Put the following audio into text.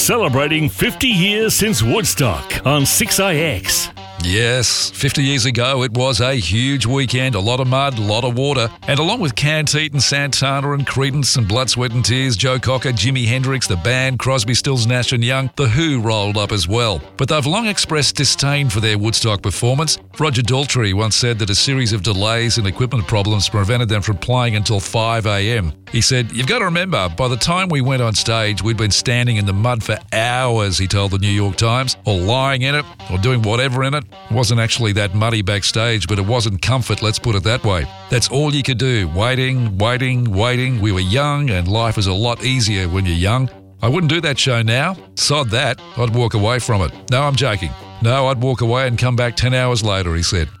Celebrating 50 years since Woodstock on 6IX. Yes, 50 years ago it was a huge weekend, a lot of mud, a lot of water, and along with Cant Eaton, Santana and Creedence and Blood, Sweat and Tears, Joe Cocker, Jimi Hendrix, the band, Crosby, Stills, Nash and Young, The Who rolled up as well. But they've long expressed disdain for their Woodstock performance. Roger Daltrey once said that a series of delays and equipment problems prevented them from playing until 5 a.m. He said, "You've got to remember, by the time we went on stage, we'd been standing in the mud for hours," he told the New York Times, or lying in it, or doing whatever in it. It wasn't actually that muddy backstage, but it wasn't comfort, let's put it that way. That's all you could do, waiting. We were young, and life is a lot easier when you're young. I wouldn't do that show now. Sod that. I'd walk away from it. No, I'm joking. No, I'd walk away and come back 10 hours later, he said.